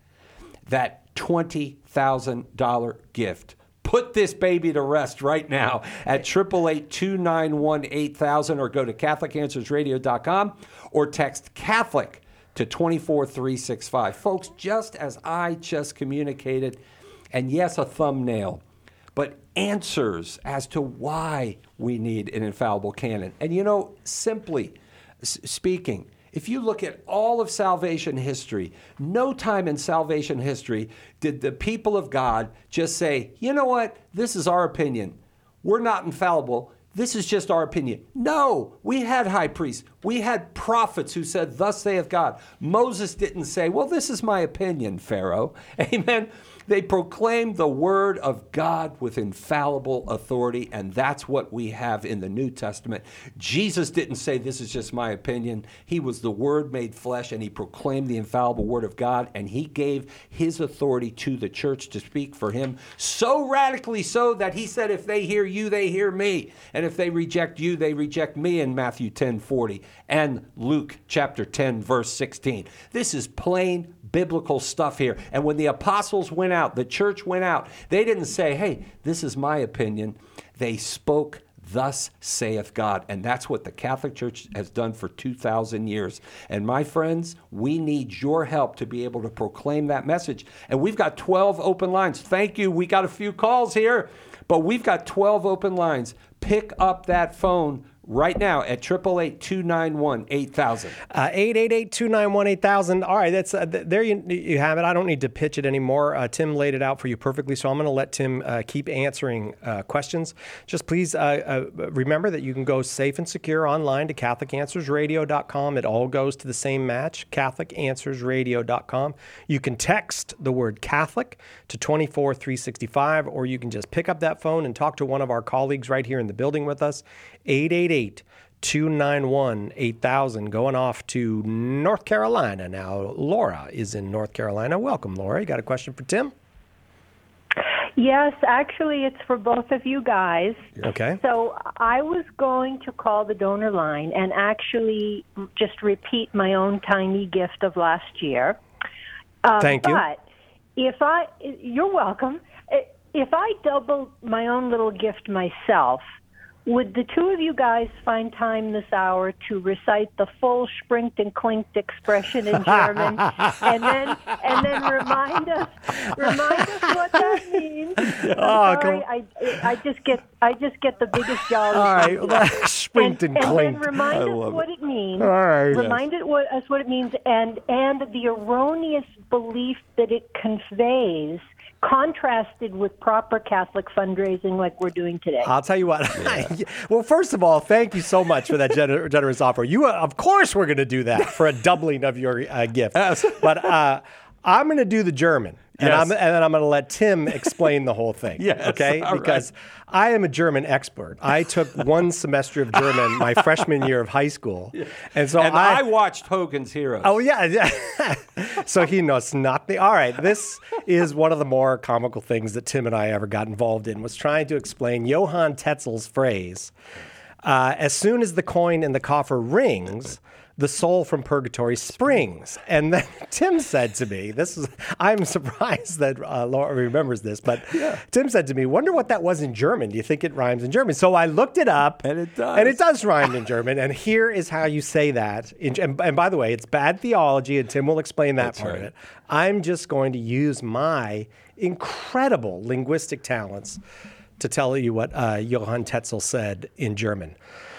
that twenty thousand dollars gift. Put this baby to rest right now at eight eight eight, two nine one, eight thousand or go to Catholic Answers Radio dot com or text Catholic to two four three six five. Folks, just as I just communicated, and yes, a thumbnail, but answers as to why we need an infallible canon. And you know, simply s- speaking, if you look at all of salvation history, no time in salvation history did the people of God just say, you know what, this is our opinion. We're not infallible. This is just our opinion. No, we had high priests. We had prophets who said, thus saith God. Moses didn't say, well, this is my opinion, Pharaoh. Amen. They proclaimed the word of God with infallible authority, and that's what we have in the New Testament. Jesus didn't say, this is just my opinion. He was the Word made flesh, and he proclaimed the infallible word of God, and he gave his authority to the church to speak for him, so radically so that he said, if they hear you, they hear me. And if they reject you, they reject me in Matthew ten forty and Luke chapter ten, verse sixteen. This is plain biblical stuff here. And when the apostles went out, the church went out, they didn't say, hey, this is my opinion. They spoke, thus saith God. And that's what the Catholic Church has done for two thousand years. And my friends, we need your help to be able to proclaim that message. And we've got twelve open lines. Thank you. We got a few calls here, but we've got twelve open lines. Pick up that phone right now at eight eight eight, two nine one, eight thousand. Uh, eight eight eight, two nine one, eight thousand. All right, that's uh, th- there you, you have it. I don't need to pitch it anymore. Uh, Tim laid it out for you perfectly, so I'm going to let Tim uh, keep answering uh, questions. Just please uh, uh, remember that you can go safe and secure online to Catholic Answers Radio dot com. It all goes to the same match, Catholic Answers Radio dot com. You can text the word Catholic to two four three six five, or you can just pick up that phone and talk to one of our colleagues right here in the building with us, eight eight eight, two nine one, eight thousand. Going off to North Carolina now. Laura is in North Carolina. Welcome, Laura. You got a question for Tim? Yes, actually, it's for both of you guys. Okay. So I was going to call the donor line and actually just repeat my own tiny gift of last year. Uh, Thank you. But if I, you're welcome. If I double my own little gift myself, would the two of you guys find time this hour to recite the full sprinked and clinked expression in German, and then and then remind us remind us what that means? I'm Oh, sorry, I I just get I just get the biggest jolly. All right, well, sprinked and, and, and clinked. then remind I us love what it. it means. All right. Remind it what, us what it means, and and the erroneous belief that it conveys, contrasted with proper Catholic fundraising like we're doing today. I'll tell you what. Well, first of all, thank you so much for that gener- generous offer. You, uh, of course, we're going to do that for a doubling of your uh, gift. But uh, I'm going to do the German. And, Yes. I'm, and then I'm going to let Tim explain the whole thing. Yes, Okay? all Because I am a German expert. I took one semester of German my freshman year of high school. And so And I, watched Hogan's Heroes. Oh, yeah. yeah. So he knows nothing. All right. This is one of the more comical things that Tim and I ever got involved in, was trying to explain Johann Tetzel's phrase, uh, as soon as the coin in the coffer rings, the soul from purgatory springs. And then Tim said to me, this is, I'm surprised that uh, Laura remembers this, but yeah. Tim said to me, wonder what that was in German. Do you think it rhymes in German? So I looked it up. And it does. And it does rhyme in German. And here is how you say that. In, and, and by the way, it's bad theology, and Tim will explain that That's part right. of it. I'm just going to use my incredible linguistic talents to tell you what uh, Johann Tetzel said in German.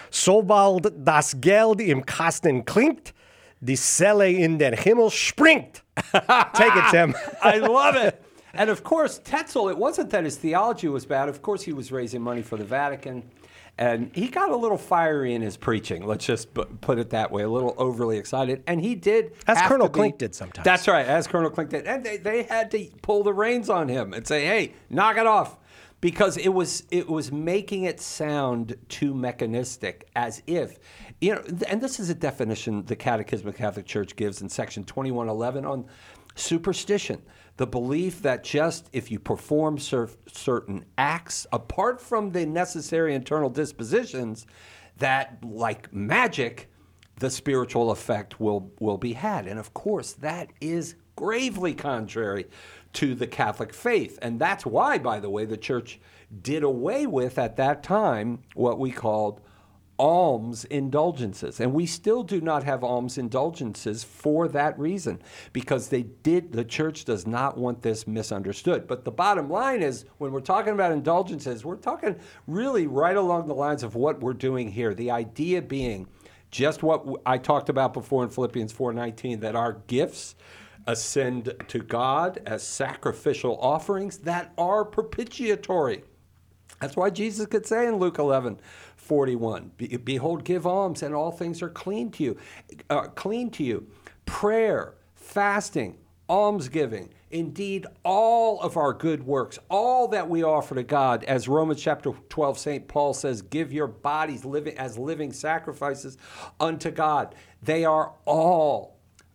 Sobald das Geld im Kasten klingt, die Selle in den Himmel springt. Take it, Tim. I love it. And of course, Tetzel, it wasn't that his theology was bad. Of course, he was raising money for the Vatican. And he got a little fiery in his preaching. Let's just b- put it that way, a little overly excited. And he did. As have Colonel to be, Klink did sometimes. That's right, as Colonel Klink did. And they, they had to pull the reins on him and say, hey, knock it off. Because it was it was making it sound too mechanistic, as if, you know, and this is a definition the Catechism of the Catholic Church gives in section twenty-one eleven on superstition. The belief that just if you perform cer- certain acts, apart from the necessary internal dispositions, that like magic, the spiritual effect will, will be had. And of course, that is gravely contrary to the Catholic faith. And that's why, by the way, the church did away with, at that time, what we called alms indulgences. And we still do not have alms indulgences for that reason, because they did, the church does not want this misunderstood. But the bottom line is, when we're talking about indulgences, we're talking really right along the lines of what we're doing here. The idea being just what I talked about before in Philippians four nineteen, that our gifts ascend to God as sacrificial offerings that are propitiatory. That's why Jesus could say in Luke eleven forty-one, behold, give alms, and all things are clean to you. Uh, clean to you. Prayer, fasting, almsgiving, indeed, all of our good works, all that we offer to God, as Romans chapter twelve, Saint Paul says, give your bodies living as living sacrifices unto God. They are all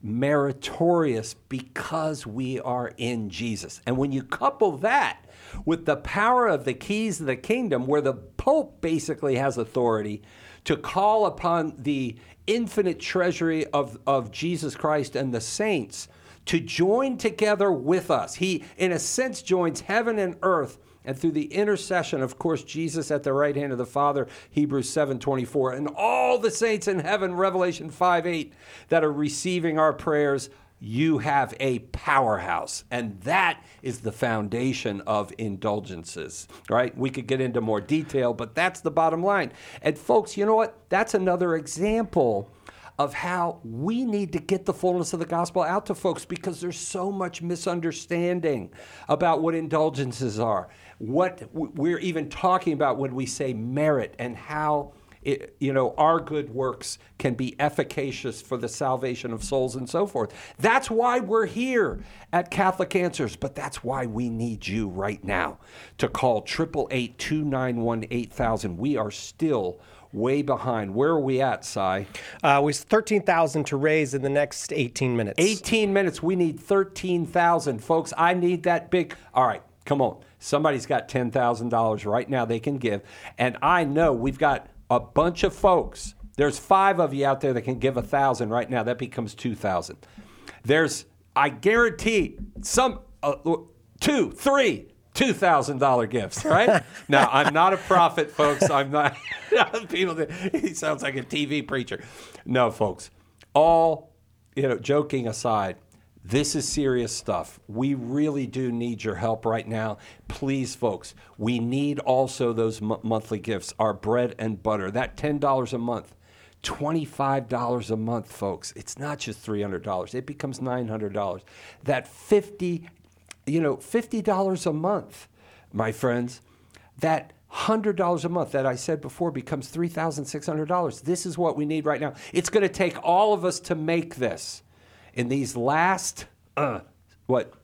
meritorious because we are in Jesus. And when you couple that with the power of the keys of the kingdom, where the Pope basically has authority to call upon the infinite treasury of, of Jesus Christ and the saints to join together with us. He, in a sense, joins heaven and earth, and through the intercession, of course, Jesus at the right hand of the Father, Hebrews seven twenty-four, and all the saints in heaven, Revelation five eight, that are receiving our prayers, you have a powerhouse. And that is the foundation of indulgences, right? We could get into more detail, but that's the bottom line. And folks, you know what? That's another example of how we need to get the fullness of the gospel out to folks, because there's so much misunderstanding about what indulgences are, what we're even talking about when we say merit, and how it, you know, our good works can be efficacious for the salvation of souls and so forth. That's why we're here at Catholic Answers, but that's why we need you right now to call eight eight eight, two nine one, eight thousand. We are still way behind. Where are we at, Si? Uh, we thirteen thousand to raise in the next eighteen minutes. eighteen minutes. We need thirteen thousand, folks. I need that big. All right, come on. Somebody's got ten thousand dollars right now they can give. And I know we've got a bunch of folks. There's five of you out there that can give one thousand right now. That becomes two thousand. There's, I guarantee, some, uh, two, three, two thousand dollars gifts, right? Now, I'm not a prophet, folks. I'm not. People, he sounds like a T V preacher. No, folks. All, you know, joking aside, this is serious stuff. We really do need your help right now. Please, folks, we need also those m- monthly gifts, our bread and butter. That ten dollars a month, twenty-five dollars a month, folks. It's not just three hundred dollars. It becomes nine hundred dollars. That fifty, you know, fifty dollars a month, my friends, that one hundred dollars a month that I said before becomes three thousand six hundred dollars. This is what we need right now. It's going to take all of us to make this. In these last, uh, what,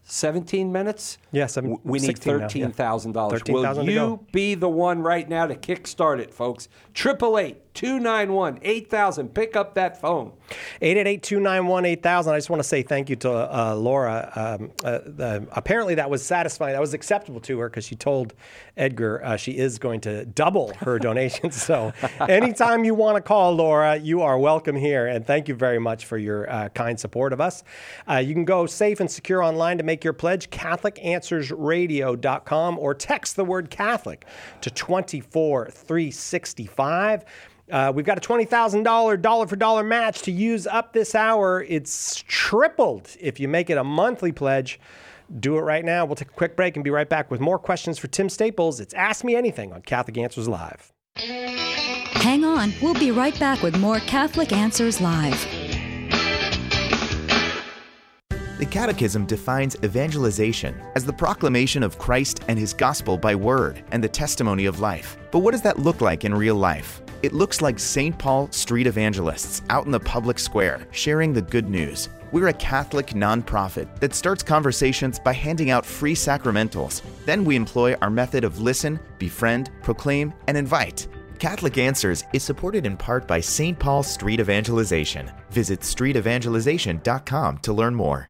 seventeen minutes? Yeah, seven, W- we need sixteen now, yeah. thirteen thousand dollars. thirteen thousand Will to you go. be the one right now to kickstart it, folks? eight eight eight, two nine one, eight thousand. Pick up that phone. eight eight eight, two nine one, eight thousand. I just want to say thank you to uh, Laura. Um, uh, the, apparently that was satisfying. That was acceptable to her because she told Edgar uh, she is going to double her donations. So anytime you want to call Laura, you are welcome here. And thank you very much for your uh, kind support of us. Uh, you can go safe and secure online to make your pledge, Catholic Answers Radio dot com, or text the word Catholic to twenty-four three sixty-five. Uh, we've got a twenty thousand dollars dollar-for-dollar match to use up this hour. It's tripled if you make it a monthly pledge. Do it right now. We'll take a quick break and be right back with more questions for Tim Staples. It's Ask Me Anything on Catholic Answers Live. Hang on. We'll be right back with more Catholic Answers Live. The Catechism defines evangelization as the proclamation of Christ and His gospel by word and the testimony of life. But what does that look like in real life? It looks like Saint Paul street evangelists out in the public square sharing the good news. We're a Catholic nonprofit that starts conversations by handing out free sacramentals. Then we employ our method of listen, befriend, proclaim, and invite. Catholic Answers is supported in part by Saint Paul Street Evangelization. Visit street evangelization dot com to learn more.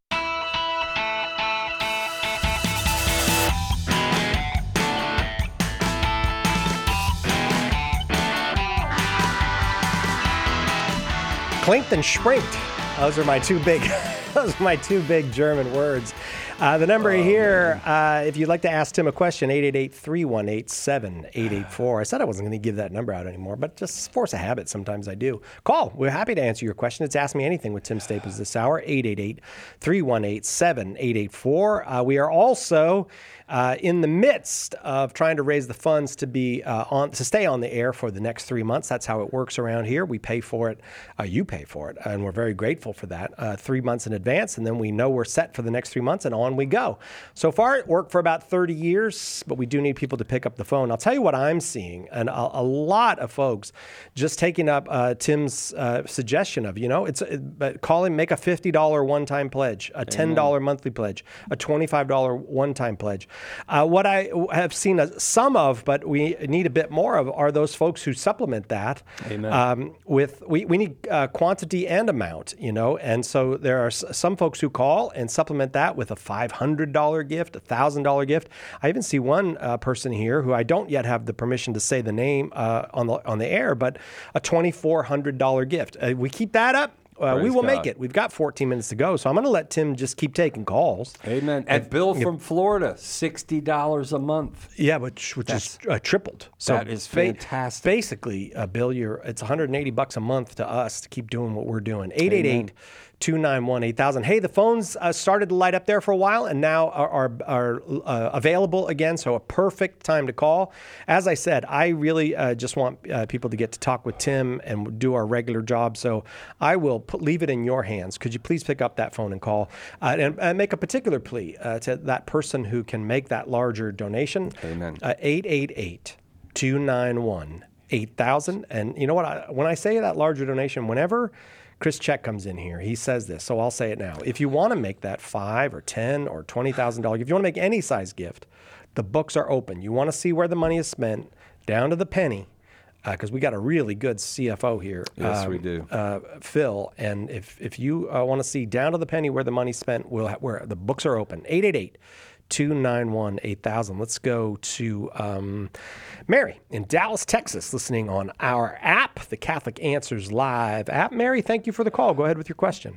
Klingt and springt. Those are my two big, those are my two big German words. Uh, the number oh, here, uh, if you'd like to ask Tim a question, eight eight eight, three one eight, seven eight eight four. I said I wasn't going to give that number out anymore, but just force a habit. Sometimes I do. Call. We're happy to answer your question. It's Ask Me Anything with Tim Staples this hour, eight eight eight, three one eight, seven eight eight four. Uh, we are also uh, in the midst of trying to raise the funds to be uh, on to stay on the air for the next three months. That's how it works around here. We pay for it. Uh, you pay for it, and we're very grateful for that. Uh, three months in advance, and then we know we're set for the next three months, and on we go. So far, it worked for about thirty years, but we do need people to pick up the phone. I'll tell you what I'm seeing, and a, a lot of folks just taking up uh, Tim's uh, suggestion of, you know, it's uh, call him, make a fifty dollars one-time pledge, a ten dollars Amen. Monthly pledge, a twenty-five dollars one-time pledge. Uh, what I have seen a, some of, but we need a bit more of, are those folks who supplement that Amen. Um, with, we, we need uh, quantity and amount, you know, and so there are s- some folks who call and supplement that with a five hundred dollars gift, a one thousand dollars gift. I even see one uh, person here who I don't yet have the permission to say the name uh, on the on the air, but a twenty-four hundred dollars gift. Uh, we keep that up. Uh, we will God. make it. We've got fourteen minutes to go, so I'm going to let Tim just keep taking calls. Amen. And Bill from Florida, sixty dollars a month. Yeah, which which That's, is uh, tripled. So that is fantastic. Basically, uh, Bill, you're it's one hundred eighty bucks a month to us to keep doing what we're doing. eight eight eight, two nine one, eight thousand. Hey, the phones uh, started to light up there for a while and now are are, are uh, available again, so a perfect time to call. As I said, I really uh, just want uh, people to get to talk with Tim and do our regular job, so I will put, leave it in your hands. Could you please pick up that phone and call uh, and, and make a particular plea uh, to that person who can make that larger donation? Amen. Uh, eight eight eight, two nine one, eight thousand. And you know what? I, when I say that larger donation, whenever Chris Check comes in here, he says this, so I'll say it now. If you want to make that five or ten or twenty thousand dollars, if you want to make any size gift, the books are open. You want to see where the money is spent, down to the penny, because uh, we got a really good C F O here. Yes, um, we do, uh, Phil. And if if you uh, want to see down to the penny where the money's spent, we'll ha- where the books are open. eight eight eight, two nine one, eight thousand. Let's go to um, Mary in Dallas, Texas, listening on our app, the Catholic Answers Live app. Mary, thank you for the call. Go ahead with your question.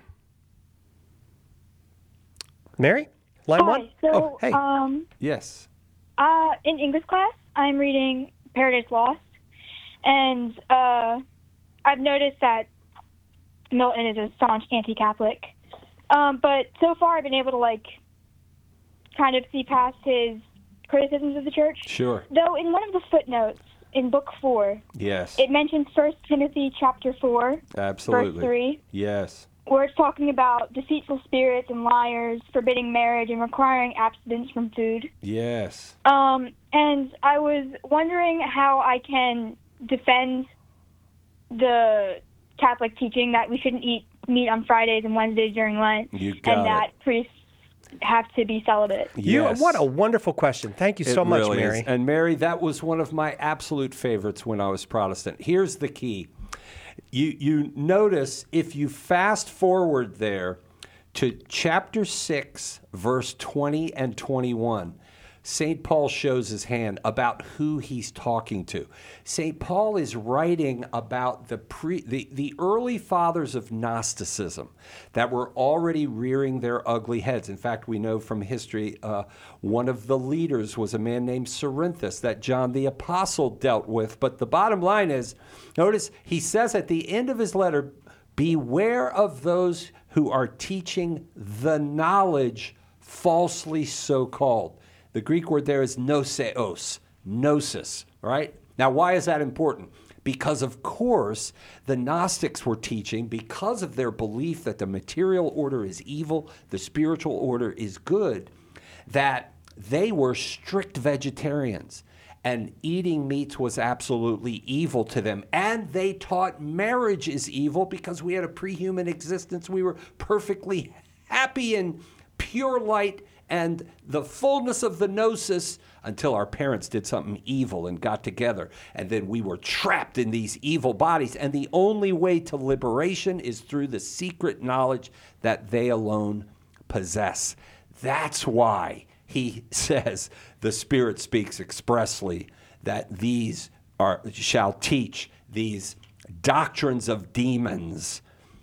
Mary, line Hi, one. So, oh, hey. um, yes. Uh, in English class, I'm reading Paradise Lost, and uh, I've noticed that Milton is a staunch anti-Catholic. Um, but so far, I've been able to like kind of see past his criticisms of the church. Sure. Though in one of the footnotes in Book Four, yes, it mentions First Timothy chapter four, absolutely, verse three. Yes. Where it's talking about deceitful spirits and liars, forbidding marriage, and requiring abstinence from food. Yes. Um, and I was wondering how I can defend the Catholic teaching that we shouldn't eat meat on Fridays and Wednesdays during Lent, You got and that it. priests have to be celibate? You, Yes. what a wonderful question. Thank you so It much, really Mary. is. And Mary, that was one of my absolute favorites when I was Protestant. Here's the key. You, you notice if you fast forward there to chapter six, verse twenty and twenty-one, Saint Paul shows his hand about who he's talking to. Saint Paul is writing about the, pre, the, the early fathers of Gnosticism that were already rearing their ugly heads. In fact, we know from history uh, one of the leaders was a man named Cerinthus that John the Apostle dealt with. But the bottom line is, notice he says at the end of his letter, beware of those who are teaching the knowledge falsely so called. The Greek word there is noseos, gnosis, right? Now, why is that important? Because, of course, the Gnostics were teaching, because of their belief that the material order is evil, the spiritual order is good, that they were strict vegetarians. And eating meats was absolutely evil to them. And they taught marriage is evil because we had a pre-human existence. We were perfectly happy in pure light and the fullness of the gnosis until our parents did something evil and got together. And then we were trapped in these evil bodies. And the only way to liberation is through the secret knowledge that they alone possess. That's why he says the Spirit speaks expressly that these are shall teach these doctrines of demons,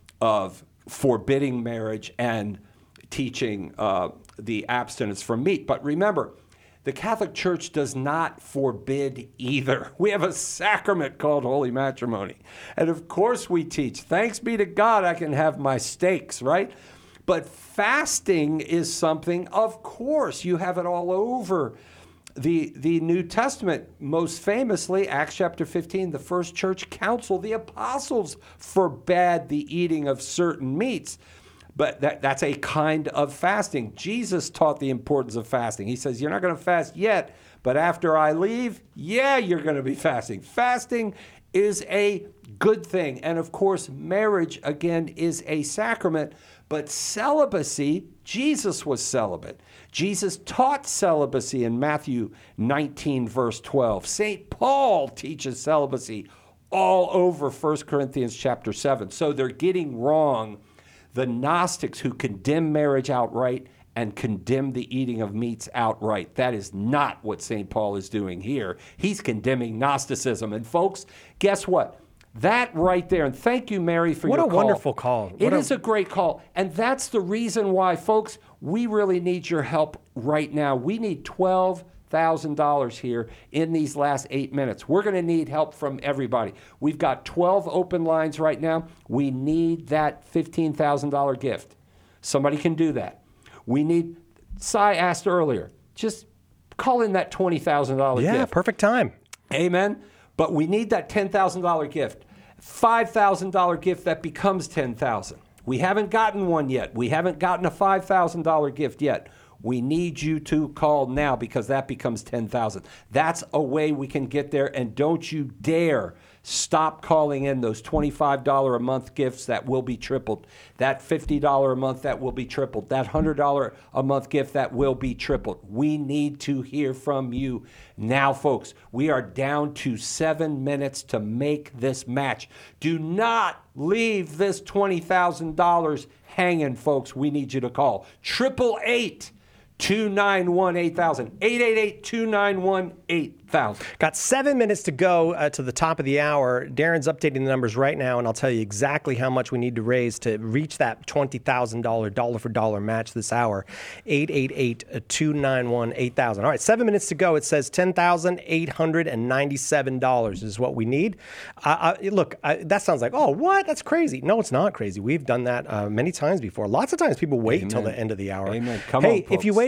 of forbidding marriage and teaching uh, the abstinence from meat. But remember, the Catholic Church does not forbid either. We have a sacrament called holy matrimony. And of course we teach, thanks be to God, I can have my steaks, right? But fasting is something, of course, you have it all over the, the New Testament. Most famously, Acts chapter fifteen, the first church council, the apostles forbade the eating of certain meats. But that, that's a kind of fasting. Jesus taught the importance of fasting. He says, you're not going to fast yet, but after I leave, yeah, you're going to be fasting. Fasting is a good thing. And of course, marriage, again, is a sacrament. But celibacy, Jesus was celibate. Jesus taught celibacy in Matthew nineteen, verse twelve. Saint Paul teaches celibacy all over First Corinthians chapter seven. So they're getting wrong the Gnostics who condemn marriage outright and condemn the eating of meats outright. That is not what Saint Paul is doing here. He's condemning Gnosticism. And folks, guess what? That right there, and thank you, Mary, for what your a call. wonderful call. What It a- is a great call. And that's the reason why, folks, we really need your help right now. We need twelve thousand dollars here in these last eight minutes. We're going to need help from everybody. We've got twelve open lines right now. We need that fifteen thousand dollars gift. Somebody can do that. We need, Cy asked earlier, just call in that twenty thousand dollars yeah, gift. perfect time. Amen. But we need that ten thousand dollars gift. five thousand dollars gift that becomes ten thousand dollars. We haven't gotten one yet. We haven't gotten a five thousand dollars gift yet. We need you to call now because that becomes ten thousand dollars. That's a way we can get there. And don't you dare stop calling in those twenty-five dollars a month gifts that will be tripled. That fifty dollars a month that will be tripled. That one hundred dollars a month gift that will be tripled. We need to hear from you now, folks. We are down to seven minutes to make this match. Do not leave this twenty thousand dollars hanging, folks. We need you to call. Triple eight. two nine one, eight thousand. eight eight eight, two nine one, eight thousand. Got seven minutes to go uh, to the top of the hour. Darren's updating the numbers right now, and I'll tell you exactly how much we need to raise to reach that twenty thousand dollars dollar for dollar match this hour. eight eight eight, two nine one, eight thousand. All right, seven minutes to go. It says ten thousand eight hundred ninety-seven dollars is what we need. Uh, uh, look, uh, that sounds like, oh, what? That's crazy. No, it's not crazy. We've done that uh, many times before. Lots of times people wait Amen. till the end of the hour. Amen. Come hey, on, if you folks. waited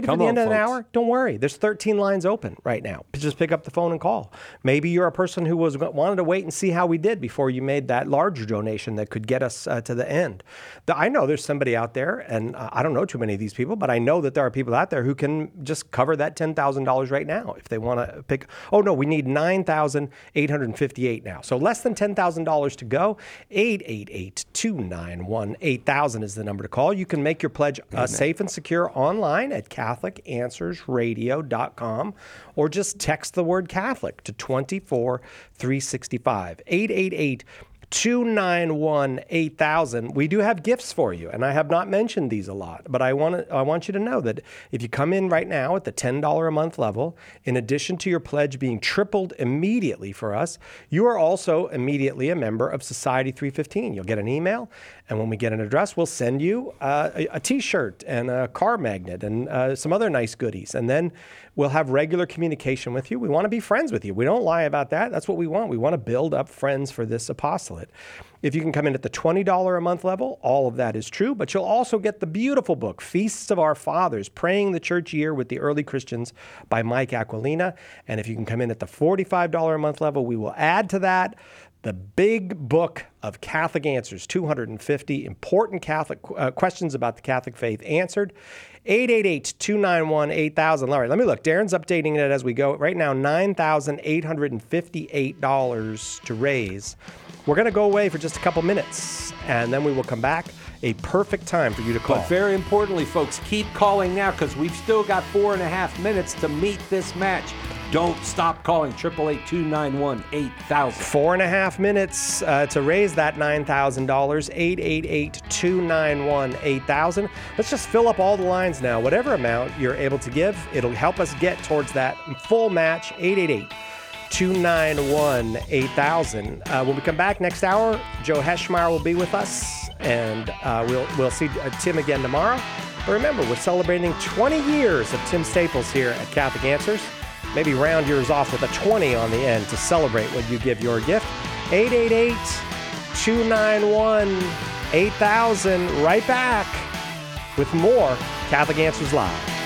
waiting Come for the on, end of an folks. hour? Don't worry. There's thirteen lines open right now. Just pick up the phone and call. Maybe you're a person who was wanted to wait and see how we did before you made that larger donation that could get us uh, to the end. The, I know there's somebody out there, and uh, I don't know too many of these people, but I know that there are people out there who can just cover that ten thousand dollars right now if they want to pick. Oh, no, we need nine thousand eight hundred fifty-eight now. So less than ten thousand dollars to go. eight eight eight, two nine one, eight thousand is the number to call. You can make your pledge uh, safe and secure online at catholic answers radio dot com or just text the word Catholic to twenty-four three sixty-five. eight eight eight, two nine one, eight thousand. We do have gifts for you, and I have not mentioned these a lot, but I want to, I want you to know that if you come in right now at the ten dollars a month level, in addition to your pledge being tripled immediately for us, you are also immediately a member of Society three fifteen. You'll get an email, and when we get an address, we'll send you uh, a, a t-shirt and a car magnet and uh, some other nice goodies, and then we'll have regular communication with you. We want to be friends with you. We don't lie about that. That's what we want. We want to build up friends for this apostolate. If you can come in at the twenty dollars a month level, all of that is true, but you'll also get the beautiful book, Feasts of Our Fathers, Praying the Church Year with the Early Christians by Mike Aquilina. And if you can come in at the forty-five dollars a month level, we will add to that the big book of Catholic Answers, two hundred fifty important Catholic uh, questions about the Catholic faith answered. eight eight eight, two nine one, eight thousand. All right, let me look. Darren's updating it as we go. Right now, nine thousand eight hundred fifty-eight dollars to raise. We're going to go away for just a couple minutes, and then we will come back. A perfect time for you to call. But very importantly, folks, keep calling now because we've still got four and a half minutes to meet this match. Don't stop calling. eight eight eight, two nine one, eight thousand. Four and a half minutes uh, to raise that nine thousand dollars. eight eight eight, two nine one, eight thousand. Let's just fill up all the lines now. Whatever amount you're able to give, it'll help us get towards that full match. eight eight eight, two nine one, eight thousand. Uh, when we come back next hour, Joe Heschmeyer will be with us, and uh, we'll, we'll see uh, Tim again tomorrow. But remember, we're celebrating twenty years of Tim Staples here at Catholic Answers. Maybe round yours off with a twenty on the end to celebrate when you give your gift. eight eight eight, two nine one, eight thousand. Right back with more Catholic Answers Live.